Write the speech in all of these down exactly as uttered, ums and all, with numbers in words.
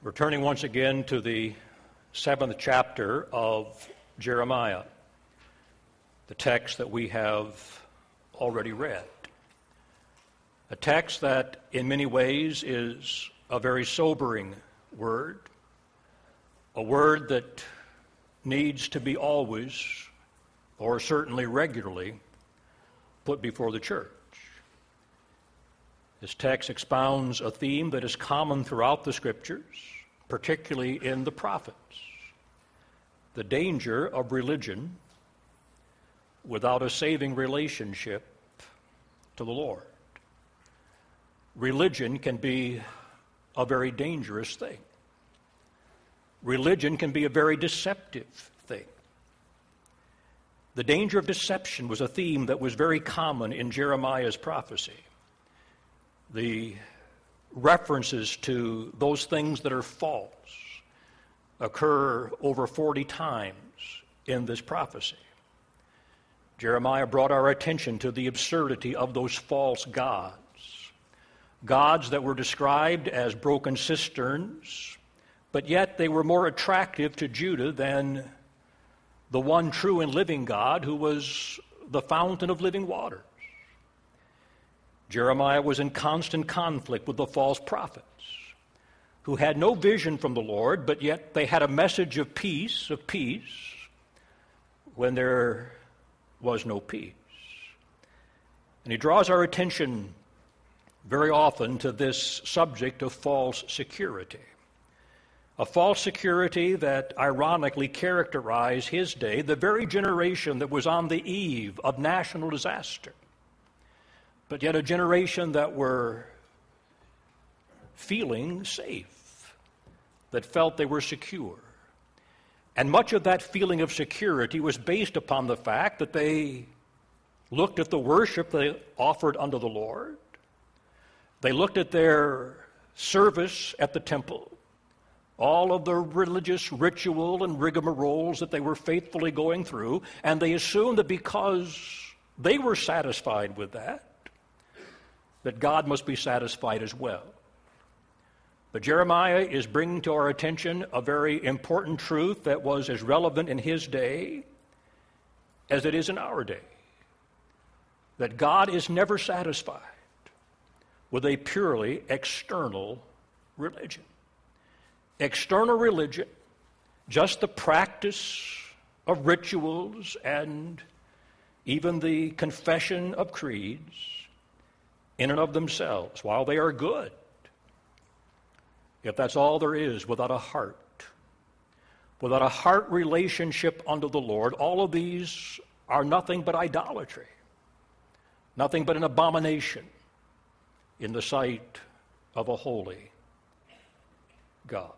We're turning once again to the seventh chapter of Jeremiah, the text that we have already read. A text that in many ways is a very sobering word, a word that needs to be always, or certainly regularly, put before the church. This text expounds a theme that is common throughout the Scriptures, particularly in the prophets: the danger of religion without a saving relationship to the Lord. Religion can be a very dangerous thing. Religion can be a very deceptive thing. The danger of deception was a theme that was very common in Jeremiah's prophecy. The references to those things that are false occur over forty times in this prophecy. Jeremiah brought our attention to the absurdity of those false gods, gods that were described as broken cisterns, but yet they were more attractive to Judah than the one true and living God who was the fountain of living waters. Jeremiah was in constant conflict with the false prophets who had no vision from the Lord, but yet they had a message of peace, of peace, when there was no peace. And he draws our attention very often to this subject of false security. A false security that ironically characterized his day, the very generation that was on the eve of national disaster, but yet a generation that were feeling safe, that felt they were secure. And much of that feeling of security was based upon the fact that they looked at the worship they offered unto the Lord. They looked at their service at the temple, all of the religious ritual and rigmaroles that they were faithfully going through, and they assumed that because they were satisfied with that, that God must be satisfied as well. But Jeremiah is bringing to our attention a very important truth that was as relevant in his day as it is in our day, that God is never satisfied with a purely external religion. External religion, just the practice of rituals and even the confession of creeds, in and of themselves, while they are good, if that's all there is, without a heart, without a heart relationship unto the Lord, all of these are nothing but idolatry, nothing but an abomination in the sight of a holy God.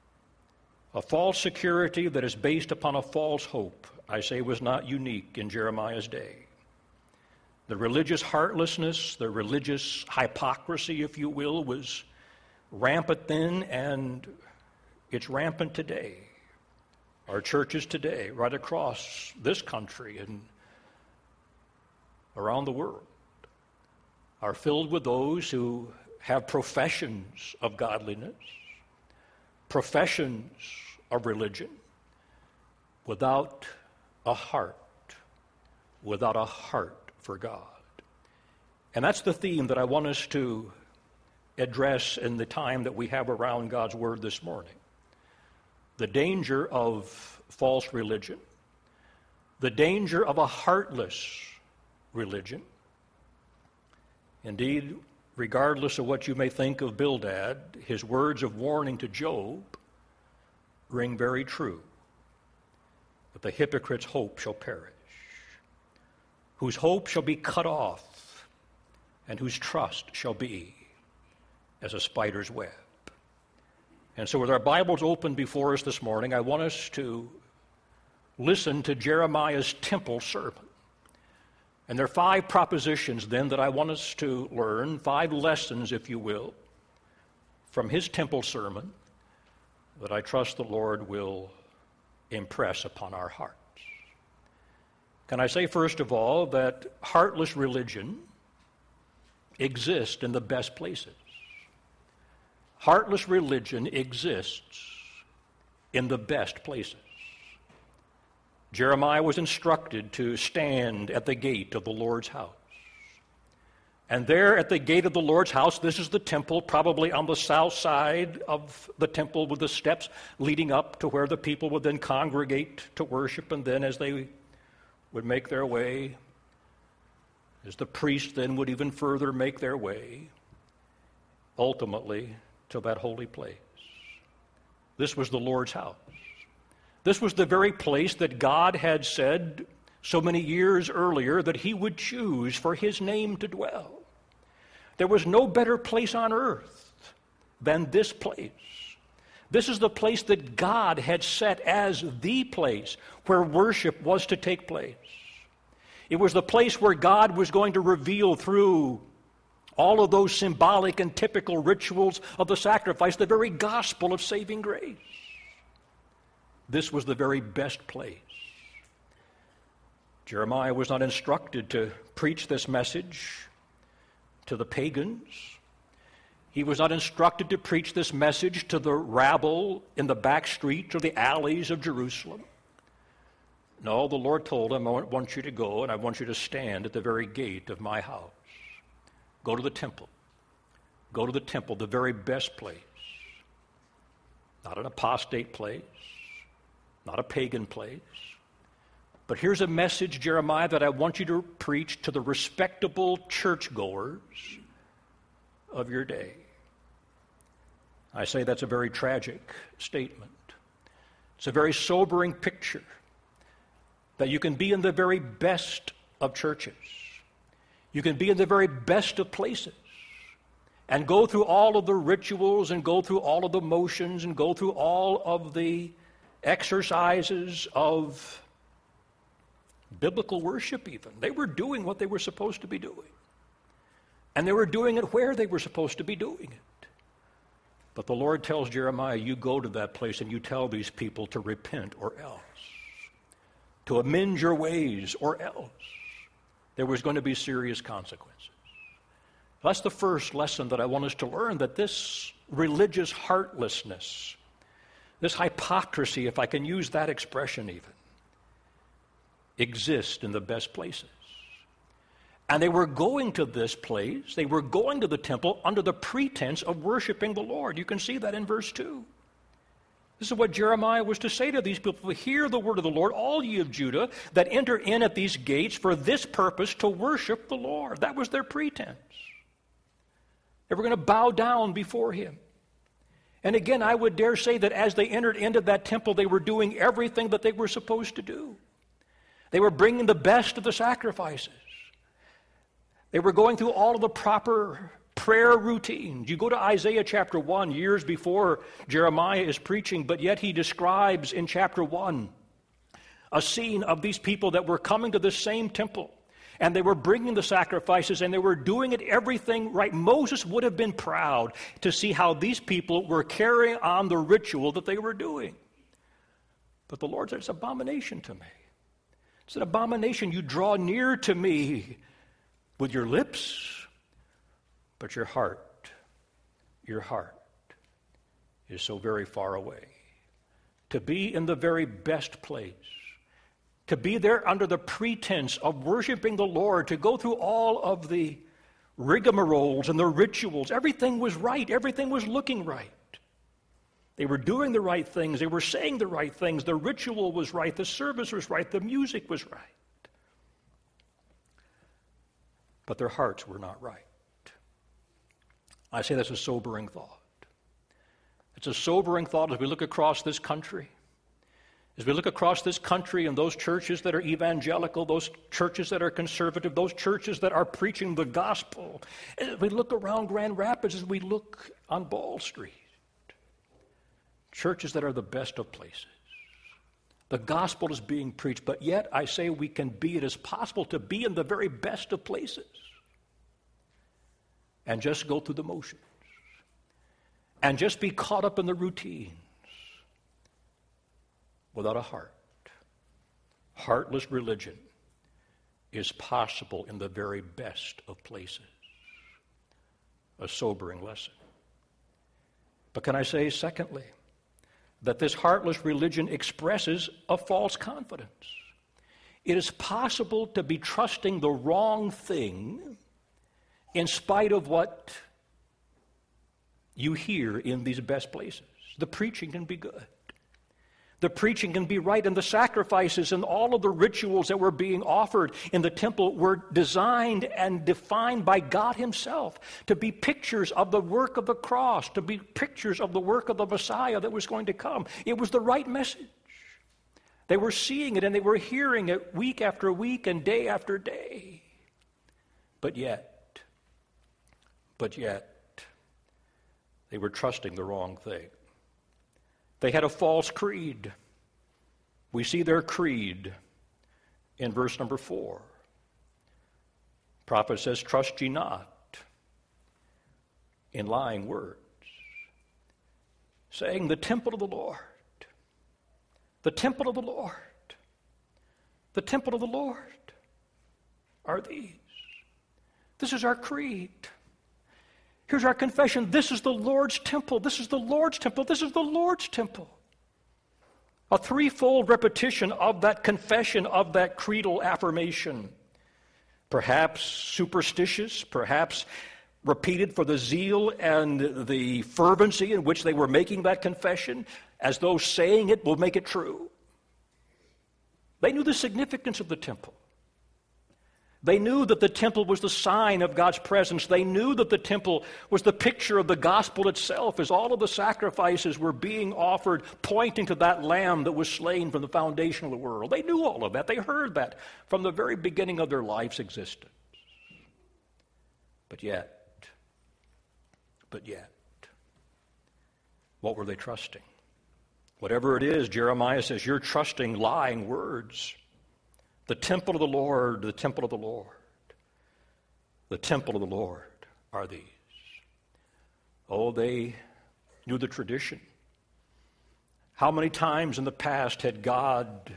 A false security that is based upon a false hope, I say, was not unique in Jeremiah's day. The religious heartlessness, the religious hypocrisy, if you will, was rampant then, and it's rampant today. Our churches today, right across this country and around the world, are filled with those who have professions of godliness, professions of religion, without a heart, without a heart for God. And that's the theme that I want us to address in the time that we have around God's Word this morning. The danger of false religion, the danger of a heartless religion. Indeed, regardless of what you may think of Bildad, his words of warning to Job ring very true. But the hypocrite's hope shall perish, whose hope shall be cut off, and whose trust shall be as a spider's web. And so with our Bibles open before us this morning, I want us to listen to Jeremiah's temple sermon. And there are five propositions then that I want us to learn, five lessons, if you will, from his temple sermon that I trust the Lord will impress upon our hearts. Can I say, first of all, that heartless religion exists in the best places. heartless religion exists in the best places. Jeremiah was instructed to stand at the gate of the Lord's house. And there at the gate of the Lord's house, this is the temple, probably on the south side of the temple with the steps leading up to where the people would then congregate to worship. And then as they would make their way, as the priests then would even further make their way, ultimately to that holy place. This was the Lord's house. This was the very place that God had said so many years earlier that he would choose for his name to dwell. There was no better place on earth than this place. This is the place that God had set as the place where worship was to take place. It was the place where God was going to reveal through all of those symbolic and typical rituals of the sacrifice the very gospel of saving grace. This was the very best place. Jeremiah was not instructed to preach this message to the pagans. He was not instructed to preach this message to the rabble in the back streets or the alleys of Jerusalem. No, the Lord told him, I want you to go and I want you to stand at the very gate of my house. Go to the temple. Go to the temple, the very best place. Not an apostate place, not a pagan place. But here's a message, Jeremiah, that I want you to preach to the respectable churchgoers of your day. I say that's a very tragic statement. It's a very sobering picture that you can be in the very best of churches. You can be in the very best of places and go through all of the rituals and go through all of the motions and go through all of the exercises of biblical worship even. They were doing what they were supposed to be doing. And they were doing it where they were supposed to be doing it. But the Lord tells Jeremiah, you go to that place and you tell these people to repent or else. To amend your ways or else. There was going to be serious consequences. That's the first lesson that I want us to learn, that this religious heartlessness, this hypocrisy, if I can use that expression even, exist in the best places. And they were going to this place, they were going to the temple under the pretense of worshiping the Lord. You can see that in verse two. This is what Jeremiah was to say to these people. Hear the word of the Lord, all ye of Judah, that enter in at these gates for this purpose, to worship the Lord. That was their pretense. They were going to bow down before him. And again, I would dare say that as they entered into that temple, they were doing everything that they were supposed to do. They were bringing the best of the sacrifices. They were going through all of the proper prayer routines. You go to Isaiah chapter one, years before Jeremiah is preaching, but yet he describes in chapter one a scene of these people that were coming to this same temple, and they were bringing the sacrifices, and they were doing it everything right. Moses would have been proud to see how these people were carrying on the ritual that they were doing. But the Lord said, it's an abomination to me. It's an abomination. You draw near to me with your lips, but your heart, your heart is so very far away. To be in the very best place, to be there under the pretense of worshiping the Lord, to go through all of the rigmaroles and the rituals, everything was right, everything was looking right. They were doing the right things. They were saying the right things. The ritual was right. The service was right. The music was right. But their hearts were not right. I say that's a sobering thought. It's a sobering thought as we look across this country. As we look across this country and those churches that are evangelical, those churches that are conservative, those churches that are preaching the gospel. As we look around Grand Rapids, as we look on Ball Street. Churches that are the best of places. The gospel is being preached, but yet I say we can be, it is possible to be in the very best of places and just go through the motions and just be caught up in the routines without a heart. Heartless religion is possible in the very best of places. A sobering lesson. But can I say, secondly, that this heartless religion expresses a false confidence. It is possible to be trusting the wrong thing in spite of what you hear in these best places. The preaching can be good. The preaching can be right, and the sacrifices and all of the rituals that were being offered in the temple were designed and defined by God himself to be pictures of the work of the cross, to be pictures of the work of the Messiah that was going to come. It was the right message. They were seeing it and they were hearing it week after week and day after day. But yet, but yet, they were trusting the wrong thing. They had a false creed. We see their creed in verse number four. The prophet says, "Trust ye not in lying words, saying, the temple of the Lord, the temple of the Lord, the temple of the Lord are these." This is our creed. Here's our confession. This is the Lord's temple. This is the Lord's temple. This is the Lord's temple. A threefold repetition of that confession, of that creedal affirmation. Perhaps superstitious, perhaps repeated for the zeal and the fervency in which they were making that confession, as though saying it will make it true. They knew the significance of the temple. They knew that the temple was the sign of God's presence. They knew that the temple was the picture of the gospel itself, as all of the sacrifices were being offered, pointing to that lamb that was slain from the foundation of the world. They knew all of that. They heard that from the very beginning of their life's existence. But yet, but yet, what were they trusting? Whatever it is, Jeremiah says, you're trusting lying words. The temple of the Lord, the temple of the Lord, the temple of the Lord are these. Oh, they knew the tradition. How many times in the past had God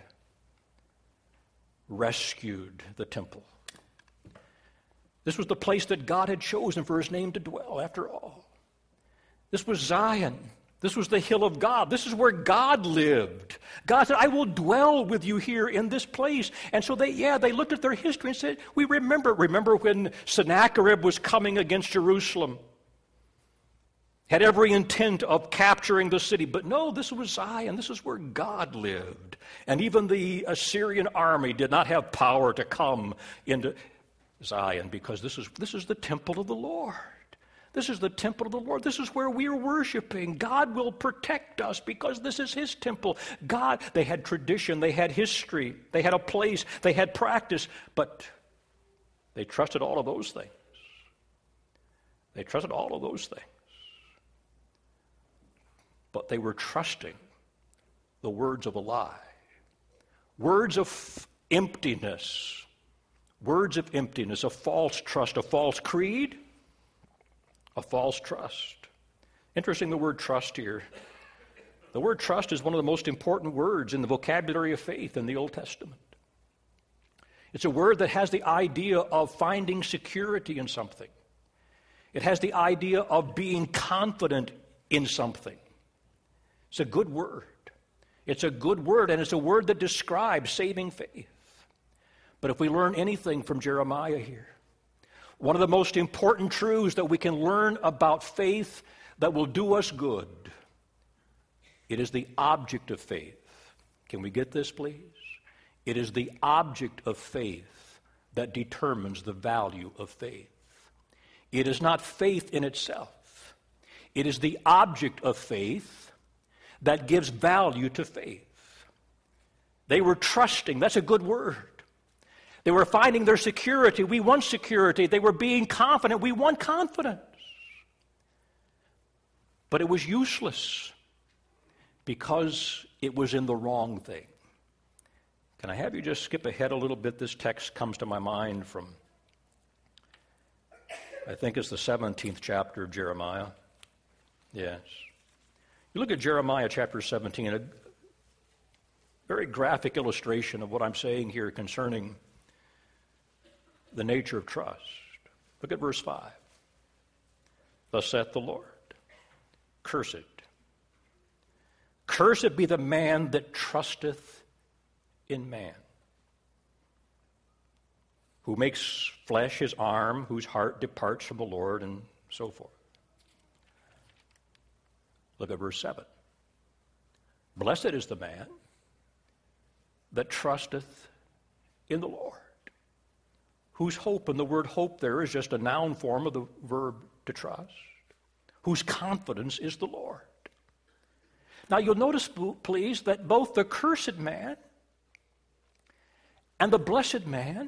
rescued the temple? This was the place that God had chosen for his name to dwell, after all. This was Zion. This was the hill of God. This is where God lived. God said, I will dwell with you here in this place. And so they, yeah, they looked at their history and said, we remember. Remember when Sennacherib was coming against Jerusalem? Had every intent of capturing the city. But no, this was Zion. This is where God lived. And even the Assyrian army did not have power to come into Zion, because this is, this is the temple of the Lord. This is the temple of the Lord. This is where we are worshiping. God will protect us because this is his temple. God, they had tradition, they had history, they had a place, they had practice, but they trusted all of those things. They trusted all of those things. But they were trusting the words of a lie. Words of emptiness. Words of emptiness, a false trust, a false creed. A false trust. Interesting, the word trust here. The word trust is one of the most important words in the vocabulary of faith in the Old Testament. It's a word that has the idea of finding security in something. It has the idea of being confident in something. It's a good word. It's a good word, and it's a word that describes saving faith. But if we learn anything from Jeremiah here, one of the most important truths that we can learn about faith that will do us good, it is the object of faith. Can we get this, please? It is the object of faith that determines the value of faith. It is not faith in itself. It is the object of faith that gives value to faith. They were trusting. That's a good word. They were finding their security. We want security. They were being confident. We want confidence. But it was useless because it was in the wrong thing. Can I have you just skip ahead a little bit? This text comes to my mind from, I think it's the seventeenth chapter of Jeremiah. Yes. You look at Jeremiah chapter seventeen, a very graphic illustration of what I'm saying here concerning the nature of trust. Look at verse five. Thus saith the Lord, Cursed. Cursed be the man that trusteth in man, who makes flesh his arm, whose heart departs from the Lord, and so forth. Look at verse seven. Blessed is the man that trusteth in the Lord, whose hope, and the word hope there is just a noun form of the verb to trust, whose confidence is the Lord. Now you'll notice, please, that both the cursed man and the blessed man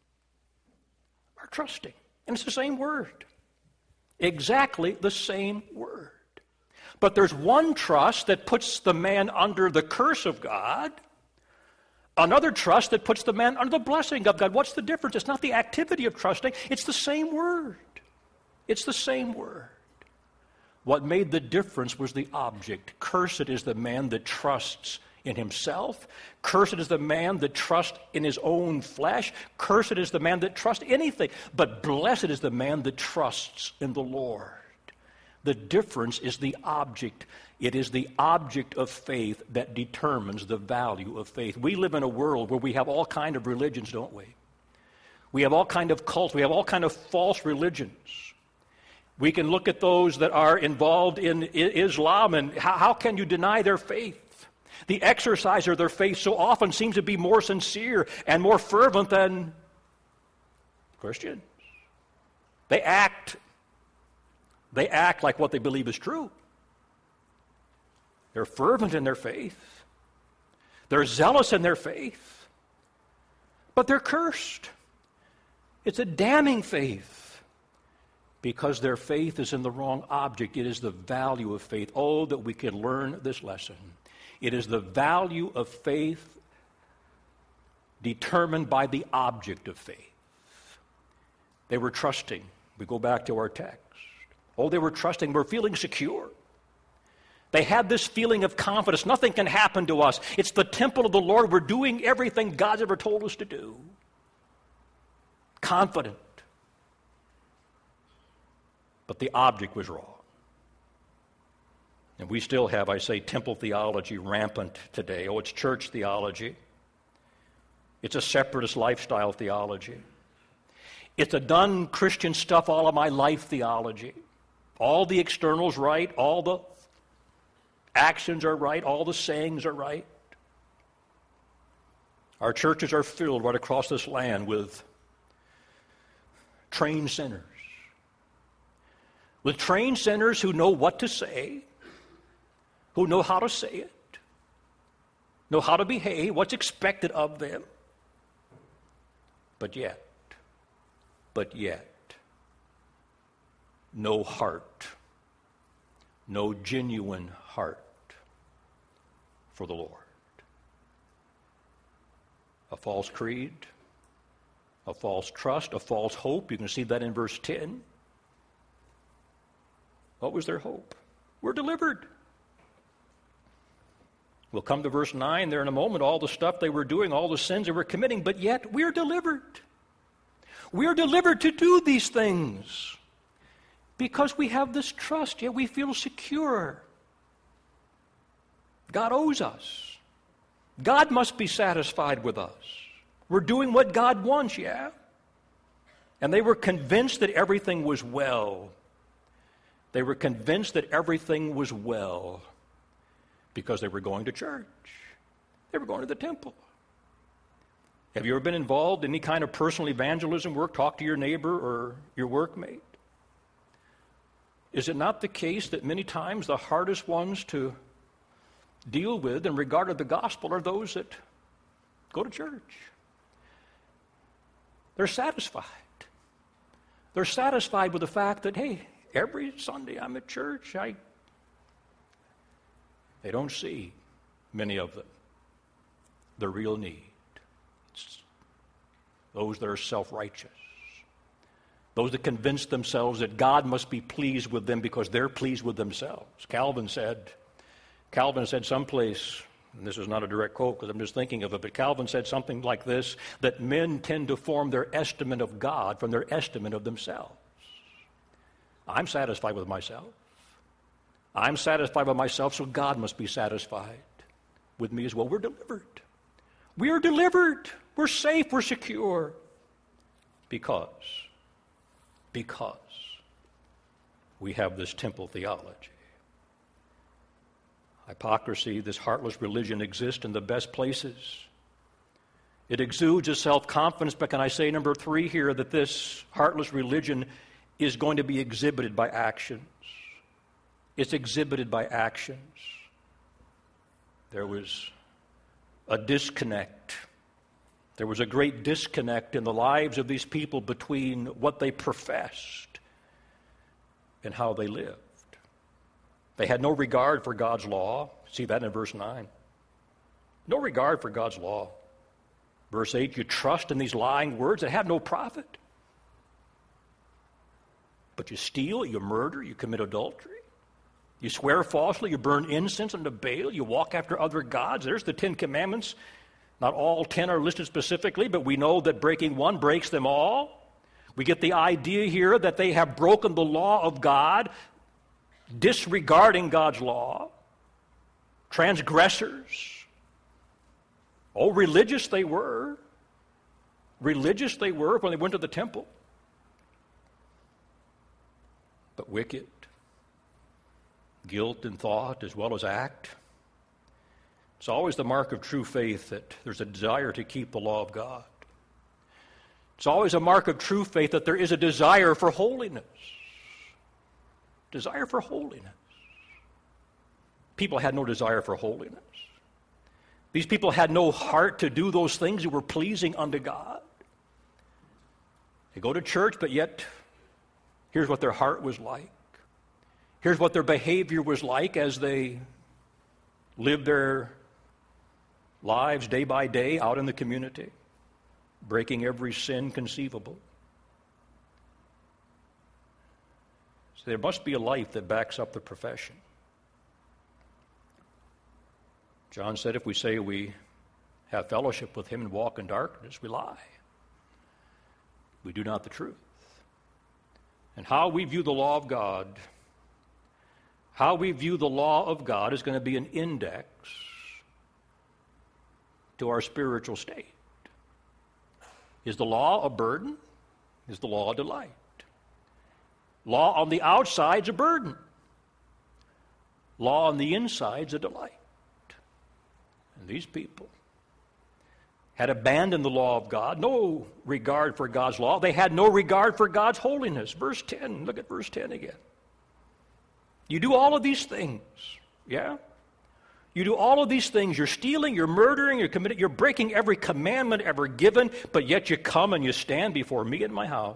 are trusting. And it's the same word. Exactly the same word. But there's one trust that puts the man under the curse of God, another trust that puts the man under the blessing of God. What's the difference? It's not the activity of trusting. It's the same word. It's the same word. What made the difference was the object. Cursed is the man that trusts in himself. Cursed is the man that trusts in his own flesh. Cursed is the man that trusts anything. But blessed is the man that trusts in the Lord. The difference is the object. It is the object of faith that determines the value of faith. We live in a world where we have all kinds of religions, don't we? We have all kinds of cults. We have all kinds of false religions. We can look at those that are involved in Islam, and how, how can you deny their faith? The exercise of their faith so often seems to be more sincere and more fervent than Christians. They act, they act like what they believe is true. They're fervent in their faith. They're zealous in their faith. But they're cursed. It's a damning faith. Because their faith is in the wrong object. It is the value of faith. Oh, that we can learn this lesson. It is the value of faith determined by the object of faith. They were trusting. We go back to our text. Oh, they were trusting. We're feeling secure. They had this feeling of confidence. Nothing can happen to us. It's the temple of the Lord. We're doing everything God's ever told us to do. Confident. But the object was wrong. And we still have, I say, temple theology rampant today. Oh, it's church theology. It's a separatist lifestyle theology. It's a done Christian stuff all of my life theology. All the externals right, all the actions are right, all the sayings are right. Our churches are filled right across this land with trained sinners. With trained sinners who know what to say, who know how to say it, know how to behave, what's expected of them. But yet, but yet, no heart, no genuine heart for the Lord. A false creed, a false trust, a false hope. You can see that in verse ten. What was their hope? We're delivered. We'll come to verse nine there in a moment, all the stuff they were doing, all the sins they were committing, but yet we're delivered. We're delivered to do these things because we have this trust, yet we feel secure. God owes us. God must be satisfied with us. We're doing what God wants, yeah? And they were convinced that everything was well. They were convinced that everything was well because they were going to church. They were going to the temple. Have you ever been involved in any kind of personal evangelism work? Talk to your neighbor or your workmate. Is it not the case that many times the hardest ones to deal with in regard to the gospel are those that go to church? They're satisfied. They're satisfied with the fact that, hey, every Sunday I'm at church. I, they don't see, many of them, the real need. It's those that are self-righteous. Those that convince themselves that God must be pleased with them because they're pleased with themselves. Calvin said, Calvin said someplace, and this is not a direct quote because I'm just thinking of it, but Calvin said something like this, that men tend to form their estimate of God from their estimate of themselves. I'm satisfied with myself. I'm satisfied with myself, so God must be satisfied with me as well. We're delivered. We are delivered. We're safe. We're secure. Because, because we have this temple theology. Hypocrisy, this heartless religion exists in the best places. It exudes a self-confidence, but can I say, number three here, that this heartless religion is going to be exhibited by actions. It's exhibited by actions. There was a disconnect. There was a great disconnect in the lives of these people between what they professed and how they lived. They had no regard for God's law. See that in verse nine. No regard for God's law. Verse eight, you trust in these lying words that have no profit. But you steal, you murder, you commit adultery. You swear falsely, you burn incense unto Baal, you walk after other gods. There's the Ten Commandments. Not all ten are listed specifically, but we know that breaking one breaks them all. We get the idea here that they have broken the law of God, disregarding God's law. Transgressors. Oh, religious they were. Religious they were when they went to the temple. But wicked. Guilt in thought as well as act. It's always the mark of true faith that there's a desire to keep the law of God. It's always a mark of true faith that there is a desire for holiness. Desire for holiness. People had no desire for holiness. These people had no heart to do those things that were pleasing unto God. They go to church, but yet here's what their heart was like. Here's what their behavior was like as they lived their lives day by day out in the community, breaking every sin conceivable. So there must be a life that backs up the profession. John said if we say we have fellowship with him and walk in darkness, we lie. We do not the truth. And how we view the law of God, how we view the law of God is going to be an index to our spiritual state. Is the law a burden? Is the law a delight? Law on the outside is a burden. Law on the inside is a delight. And these people had abandoned the law of God, no regard for God's law. They had no regard for God's holiness. Verse ten, look at verse ten again. You do all of these things, yeah? You do all of these things. You're stealing, you're murdering, you're committing, you're breaking every commandment ever given, but yet you come and you stand before me in my house.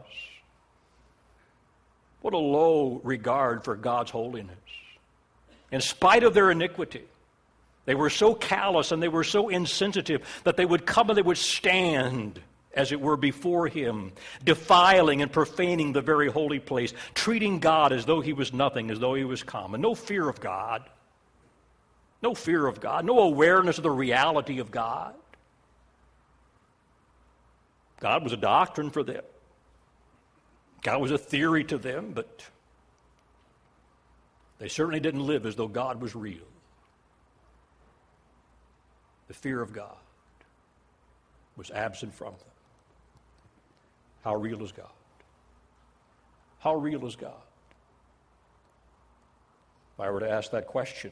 What a low regard for God's holiness. In spite of their iniquity, they were so callous and they were so insensitive that they would come and they would stand, as it were, before him, defiling and profaning the very holy place, treating God as though he was nothing, as though he was common. No fear of God. No fear of God. No awareness of the reality of God. God was a doctrine for them. God was a theory to them, but they certainly didn't live as though God was real. The fear of God was absent from them. How real is God? How real is God? If I were to ask that question,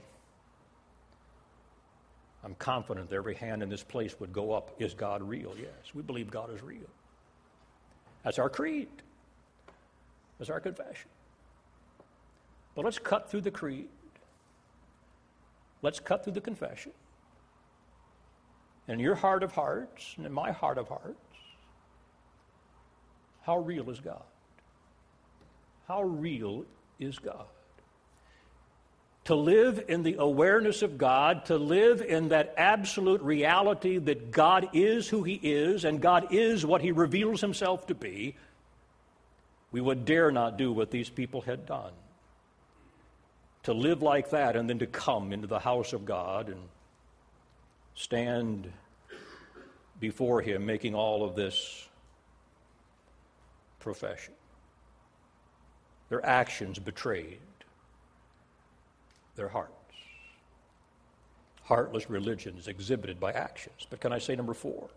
I'm confident that every hand in this place would go up. Is God real? Yes, we believe God is real. That's our creed. That's our confession. But let's cut through the creed. Let's cut through the confession. In your heart of hearts, and in my heart of hearts, how real is God? How real is God? To live in the awareness of God, to live in that absolute reality that God is who he is, and God is what he reveals himself to be, we would dare not do what these people had done. To live like that and then to come into the house of God and stand before him making all of this profession. Their actions betrayed their hearts. Heartless religion is exhibited by actions. But can I say number four?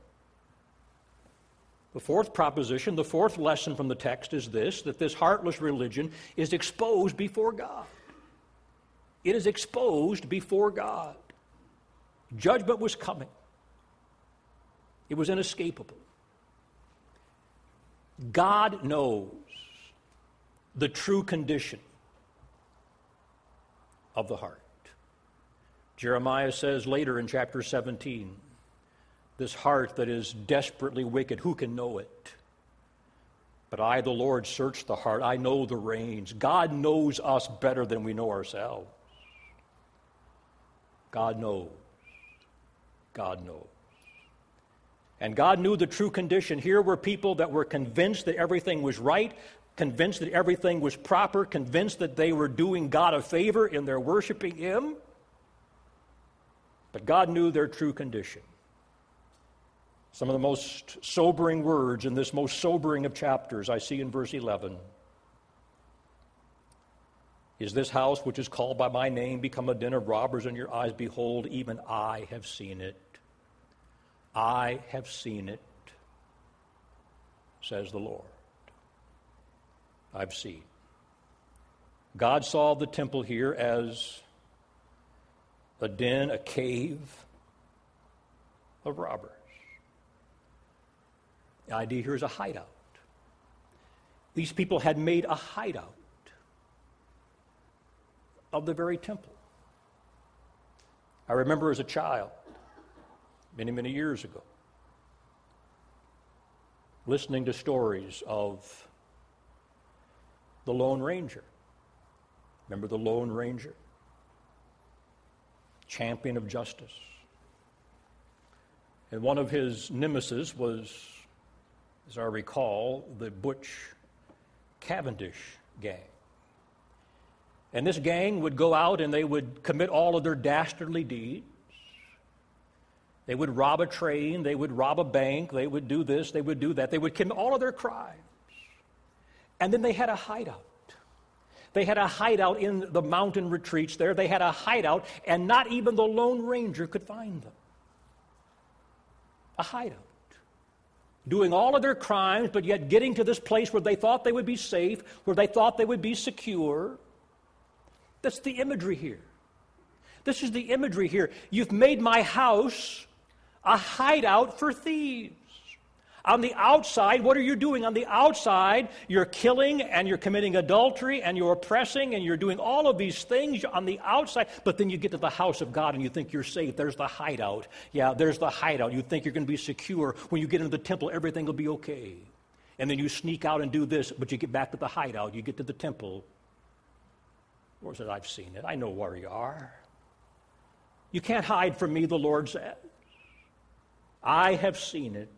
The fourth proposition, the fourth lesson from the text is this, that this heartless religion is exposed before God. It is exposed before God. Judgment was coming. It was inescapable. God knows the true condition of the heart. Jeremiah says later in chapter seventeen, this heart that is desperately wicked, who can know it? But I, the Lord, search the heart. I know the reins. God knows us better than we know ourselves. God knows. God knows. And God knew the true condition. Here were people that were convinced that everything was right, convinced that everything was proper, convinced that they were doing God a favor in their worshiping Him. But God knew their true condition. Some of the most sobering words in this most sobering of chapters I see in verse eleven. Is this house which is called by my name become a den of robbers in your eyes? Behold, even I have seen it. I have seen it, says the Lord. I've seen. God saw the temple here as a den, a cave of robbers. The idea here is a hideout. These people had made a hideout of the very temple. I remember as a child, many, many years ago, listening to stories of the Lone Ranger. Remember the Lone Ranger? Champion of justice. And one of his nemesis was, as I recall, the Butch Cavendish gang. And this gang would go out and they would commit all of their dastardly deeds. They would rob a train, they would rob a bank, they would do this, they would do that. They would commit all of their crimes. And then they had a hideout. They had a hideout in the mountain retreats there. They had a hideout, and not even the Lone Ranger could find them. A hideout. Doing all of their crimes, but yet getting to this place where they thought they would be safe, where they thought they would be secure. That's the imagery here. This is the imagery here. You've made my house a hideout for thieves. On the outside, what are you doing? On the outside, you're killing and you're committing adultery and you're oppressing and you're doing all of these things on the outside. But then you get to the house of God and you think you're safe. There's the hideout. Yeah, there's the hideout. You think you're going to be secure. When you get into the temple, everything will be okay. And then you sneak out and do this, but you get back to the hideout. You get to the temple. The Lord says, I've seen it. I know where you are. You can't hide from me, the Lord says. I have seen it.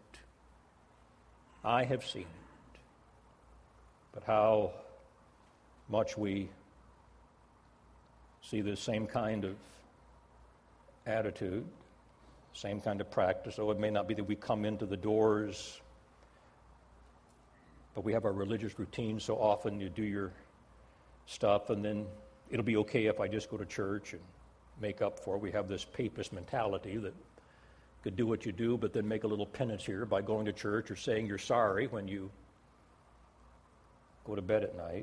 I have seen it. But how much we see the same kind of attitude, same kind of practice. Oh, it may not be that we come into the doors, but we have our religious routine. So often you do your stuff and then it'll be okay if I just go to church and make up for it. We have this papist mentality that could do what you do, but then make a little penance here by going to church or saying you're sorry when you go to bed at night.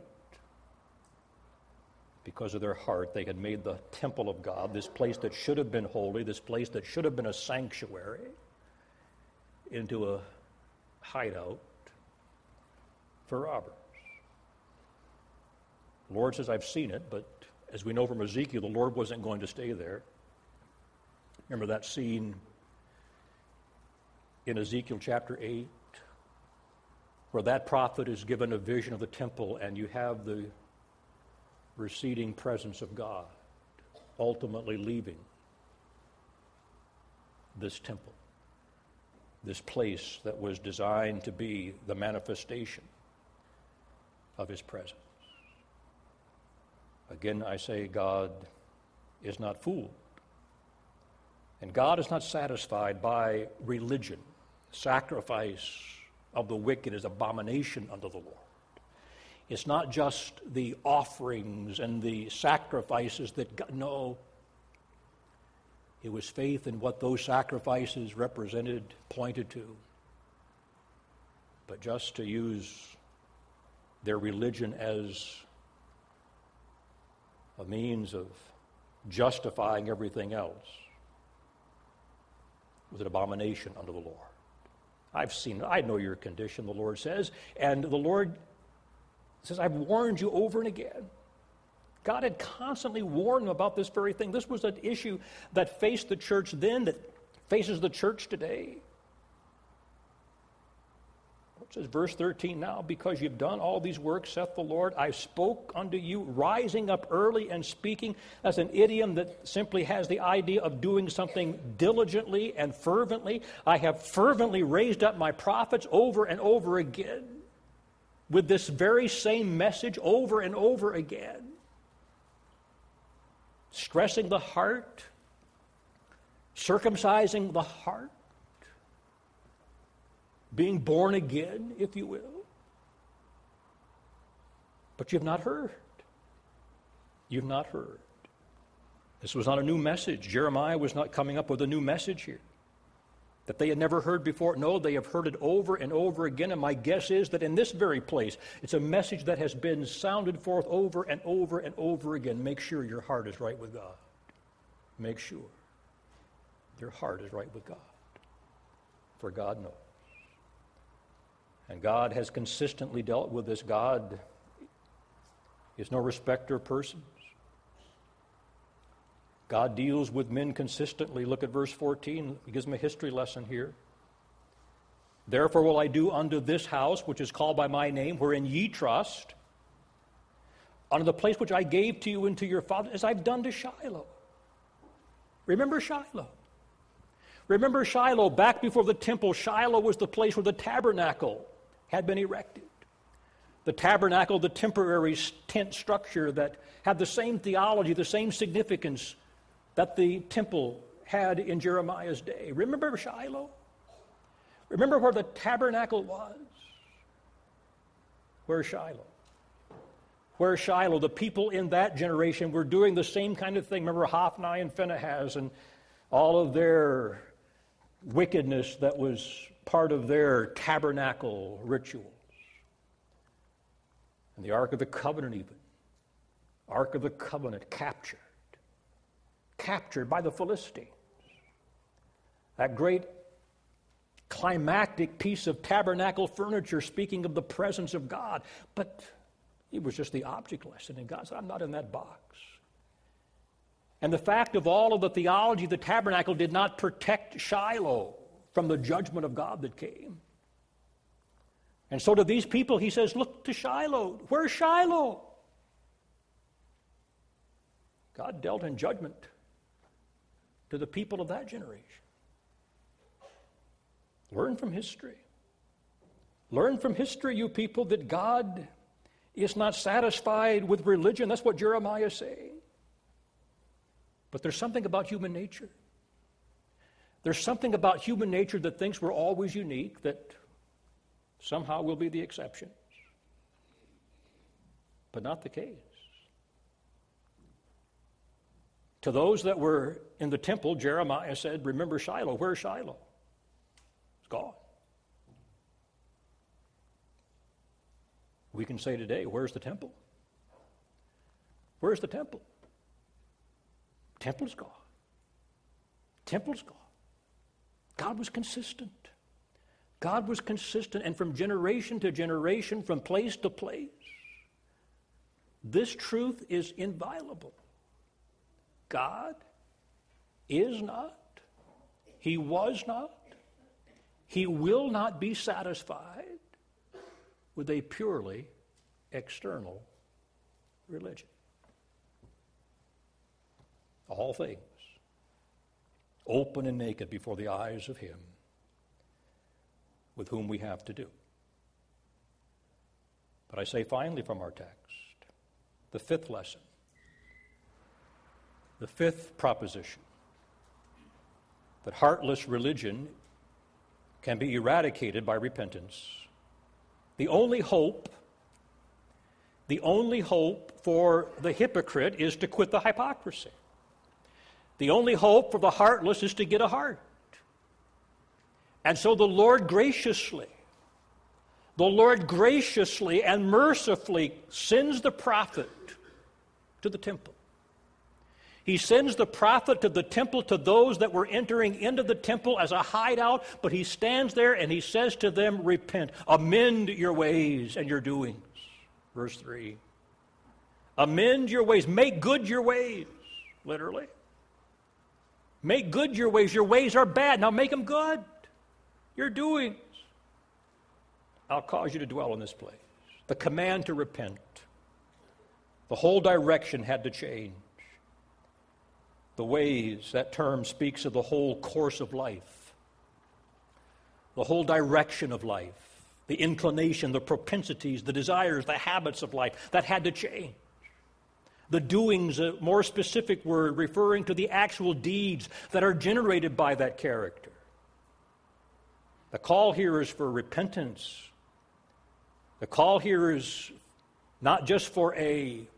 Because of their heart, they had made the temple of God, this place that should have been holy, this place that should have been a sanctuary, into a hideout for robbers. The Lord says, I've seen it, but as we know from Ezekiel, the Lord wasn't going to stay there. Remember that scene in Ezekiel chapter eight, where that prophet is given a vision of the temple, and you have the receding presence of God ultimately leaving this temple, this place that was designed to be the manifestation of His presence. Again, I say God is not fooled. And God is not satisfied by religion. Sacrifice of the wicked is abomination unto the Lord. It's not just the offerings and the sacrifices that God, no. It was faith in what those sacrifices represented, pointed to. But just to use their religion as a means of justifying everything else was an abomination unto the Lord. I've seen it. I know your condition, the Lord says. And the Lord says, I've warned you over and again. God had constantly warned them about this very thing. This was an issue that faced the church then, that faces the church today. It says, verse thirteen, now, because you've done all these works, saith the Lord, I spoke unto you, rising up early and speaking. As an idiom that simply has the idea of doing something diligently and fervently. I have fervently raised up my prophets over and over again with this very same message over and over again. Stressing the heart, circumcising the heart, being born again, if you will. But you've not heard. You've not heard. This was not a new message. Jeremiah was not coming up with a new message here that they had never heard before. No, they have heard it over and over again, and my guess is that in this very place, it's a message that has been sounded forth over and over and over again. Make sure your heart is right with God. Make sure your heart is right with God. For God knows. And God has consistently dealt with this. God is no respecter of persons. God deals with men consistently. Look at verse fourteen. He gives them a history lesson here. Therefore will I do unto this house, which is called by my name, wherein ye trust, unto the place which I gave to you and to your father, as I've done to Shiloh. Remember Shiloh. Remember Shiloh, back before the temple. Shiloh was the place where the tabernacle had been erected. The tabernacle, the temporary tent structure that had the same theology, the same significance that the temple had in Jeremiah's day. Remember Shiloh? Remember where the tabernacle was? Where's Shiloh? Where's Shiloh? The people in that generation were doing the same kind of thing. Remember Hophni and Phinehas and all of their wickedness that was part of their tabernacle rituals. And the Ark of the Covenant even. Ark of the Covenant captured. Captured by the Philistines. That great climactic piece of tabernacle furniture speaking of the presence of God. But it was just the object lesson. And God said, I'm not in that box. And the fact of all of the theology of the tabernacle did not protect Shiloh from the judgment of God that came. And so to these people, he says, look to Shiloh. Where's Shiloh? God dealt in judgment to the people of that generation. Learn from history. Learn from history, you people, that God is not satisfied with religion. That's what Jeremiah is saying. But there's something about human nature. There's something about human nature that thinks we're always unique, that somehow we'll be the exceptions. But not the case. To those that were in the temple, Jeremiah said, remember Shiloh. Where's Shiloh? It's gone. We can say today, where's the temple? Where's the temple? Temple's gone. Temple's gone. God was consistent. God was consistent, and from generation to generation, from place to place, this truth is inviolable. God is not, He was not, He will not be satisfied with a purely external religion. All things open and naked before the eyes of Him with whom we have to do. But I say finally from our text, the fifth lesson, the fifth proposition, that heartless religion can be eradicated by repentance. The only hope The only hope for the hypocrite is to quit the hypocrisy. The only hope for the heartless is to get a heart. And so the Lord graciously, the Lord graciously and mercifully sends the prophet to the temple. He sends the prophet to the temple to those that were entering into the temple as a hideout, but he stands there and he says to them, repent, amend your ways and your doings. Verse three. Amend your ways, make good your ways, literally. Make good your ways. Your ways are bad. Now make them good. Your doings. I'll cause you to dwell in this place. The command to repent. The whole direction had to change. The ways, that term speaks of the whole course of life. The whole direction of life. The inclination, the propensities, the desires, the habits of life. That had to change. The doings, a more specific word, referring to the actual deeds that are generated by that character. The call here is for repentance. The call here is not just for a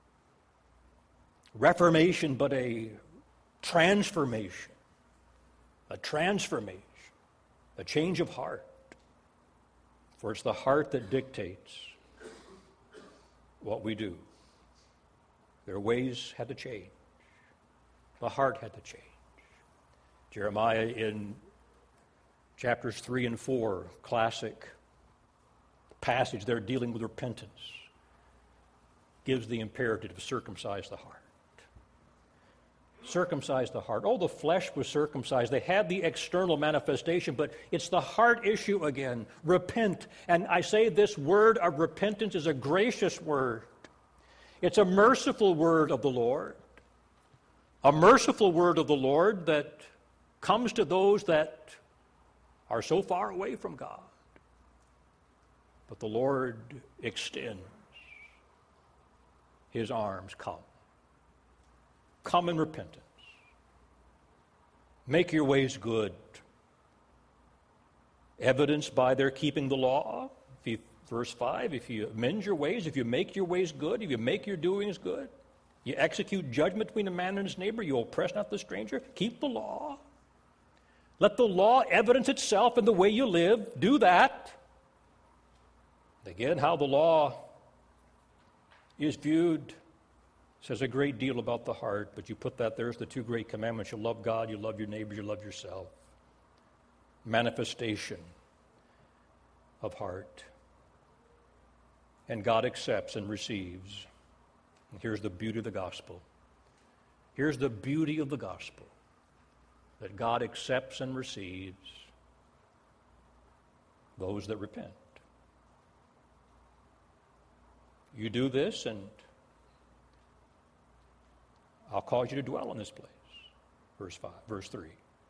reformation, but a transformation. A transformation. A change of heart. For it's the heart that dictates what we do. Their ways had to change. The heart had to change. Jeremiah in chapters three and four, classic passage there dealing with repentance, gives the imperative to circumcise the heart. Circumcise the heart. Oh, the flesh was circumcised. They had the external manifestation, but it's the heart issue again. Repent. And I say this word of repentance is a gracious word. It's a merciful word of the Lord. A merciful word of the Lord that comes to those that are so far away from God. But the Lord extends his arms. Come. Come in repentance. Make your ways good. Evidenced by their keeping the law. If you, verse five, if you amend your ways, if you make your ways good, if you make your doings good, you execute judgment between a man and his neighbor, you oppress not the stranger, keep the law. Let the law evidence itself in the way you live. Do that. Again, how the law is viewed says a great deal about the heart, but you put that there as the two great commandments. You love God, you love your neighbor, you love yourself. Manifestation of heart. And God accepts and receives. And here's the beauty of the gospel. Here's the beauty of the gospel. That God accepts and receives those that repent. You do this and I'll cause you to dwell in this place. Verse five, verse three.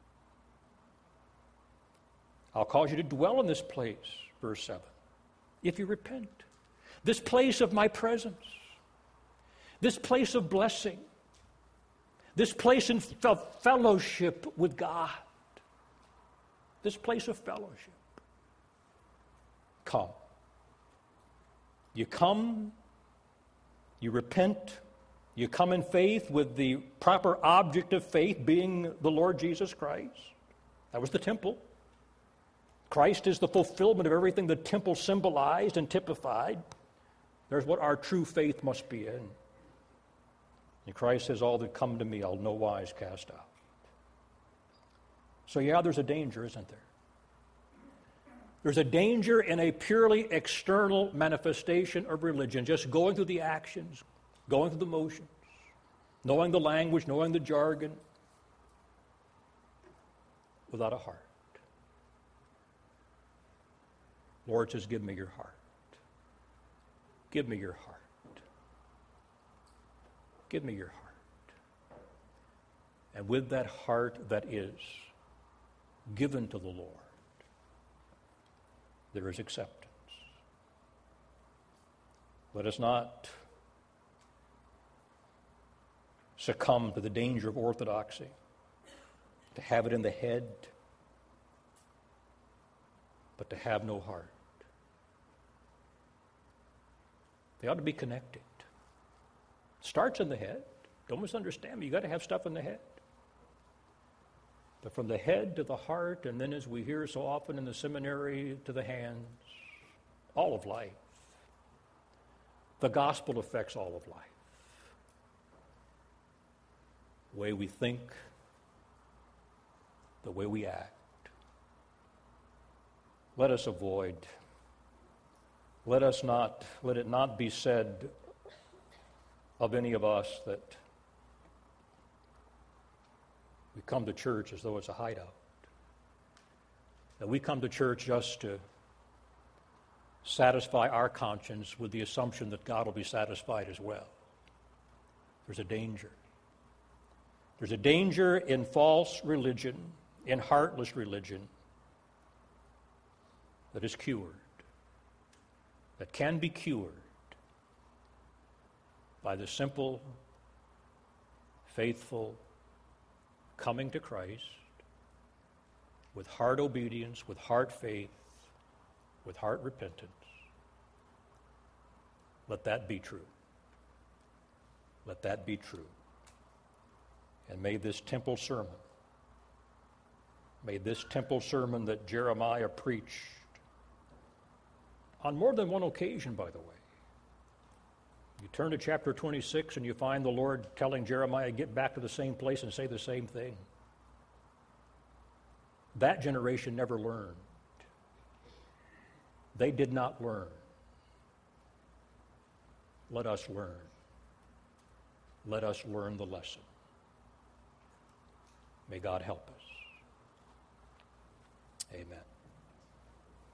I'll cause you to dwell in this place. Verse seven. If you repent. This place of my presence. This place of blessing. This place in of fellowship with God. This place of fellowship. Come. You come, you repent, you come in faith with the proper object of faith being the Lord Jesus Christ. That was the temple. Christ is the fulfillment of everything the temple symbolized and typified. There's what our true faith must be in. And Christ says, all that come to me, I'll no wise cast out. So yeah, there's a danger, isn't there? There's a danger in a purely external manifestation of religion, just going through the actions, going through the motions, knowing the language, knowing the jargon, without a heart. Lord says, give me your heart. Give me your heart. Give me your heart. And with that heart that is given to the Lord, there is acceptance. Let us not succumb to the danger of orthodoxy, to have it in the head, but to have no heart. They ought to be connected. It starts in the head. Don't misunderstand me. You've got to have stuff in the head. But from the head to the heart, and then as we hear so often in the seminary, to the hands, all of life. The gospel affects all of life. The way we think, the way we act. Let us avoid, let us not, let it not be said of any of us that we come to church as though it's a hideout. That we come to church just to satisfy our conscience with the assumption that God will be satisfied as well. There's a danger. There's a danger in false religion, in heartless religion, that is cured, that can be cured by the simple, faithful coming to Christ with heart obedience, with heart faith, with heart repentance. Let that be true. Let that be true. And may this temple sermon, may this temple sermon that Jeremiah preached on more than one occasion, by the way. You turn to chapter twenty-six and you find the Lord telling Jeremiah, get back to the same place and say the same thing. That generation never learned. They did not learn. Let us learn. Let us learn the lesson. May God help us. Amen.